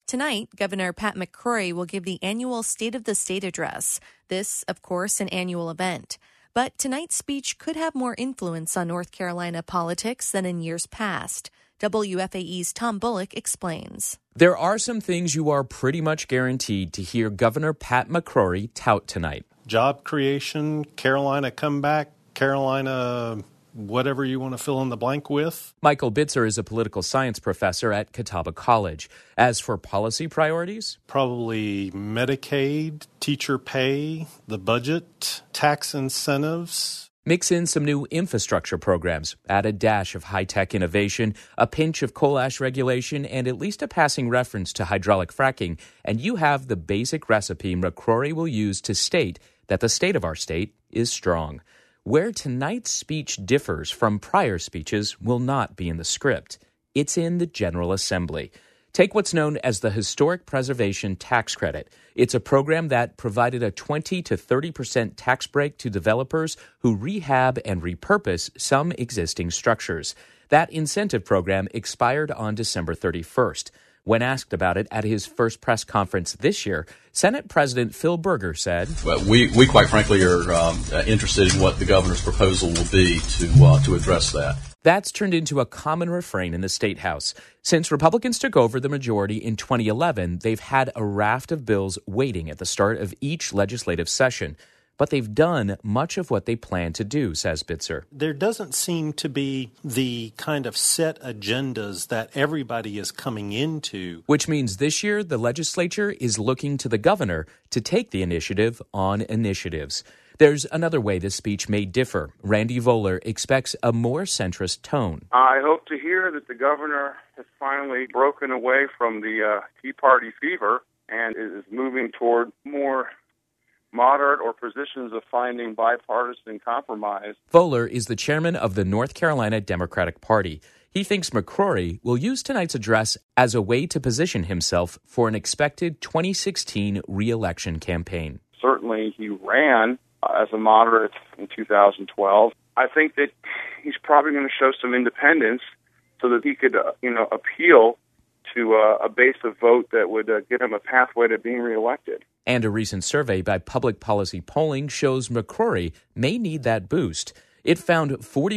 Tonight, Governor Pat McCrory will give the annual State of the State address. This, of course, an annual event. But tonight's speech could have more influence on North Carolina politics than in years past. WFAE's Tom Bullock explains. There are some things you are pretty much guaranteed to hear Governor Pat McCrory tout tonight. Job creation, Carolina comeback, Carolina whatever you want to fill in the blank with. Michael Bitzer is a political science professor at Catawba College. As for policy priorities? Probably Medicaid, teacher pay, the budget, tax incentives. Mix in some new infrastructure programs, add a dash of high-tech innovation, a pinch of coal ash regulation, and at least a passing reference to hydraulic fracking, and you have the basic recipe McCrory will use to state that the state of our state is strong. Where tonight's speech differs from prior speeches will not be in the script. It's in the General Assembly. Take what's known as the Historic Preservation Tax Credit. It's a program that provided a 20 to 30% tax break to developers who rehab and repurpose some existing structures. That incentive program expired on December 31st. When asked about it at his first press conference this year, Senate President Phil Berger said, "Well, we quite frankly are interested in what the governor's proposal will be to address that." That's turned into a common refrain in the State House. Since Republicans took over the majority in 2011, they've had a raft of bills waiting at the start of each legislative session. But they've done much of what they plan to do, says Bitzer. There doesn't seem to be the kind of set agendas that everybody is coming into. Which means this year the legislature is looking to the governor to take the initiative on initiatives. There's another way this speech may differ. Randy Voller expects a more centrist tone. I hope to hear that the governor has finally broken away from the Tea Party fever and is moving toward more moderate or positions of finding bipartisan compromise. Voller is the chairman of the North Carolina Democratic Party. He thinks McCrory will use tonight's address as a way to position himself for an expected 2016 re-election campaign. Certainly he ran as a moderate in 2012. I think that he's probably going to show some independence so that he could, appeal to a base of vote that would give him a pathway to being reelected. And a recent survey by Public Policy Polling shows McCrory may need that boost. It found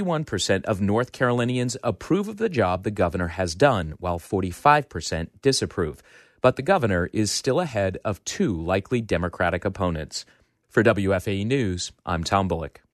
41% of North Carolinians approve of the job the governor has done, while 45% disapprove. But the governor is still ahead of two likely Democratic opponents. For WFAE News, I'm Tom Bullock.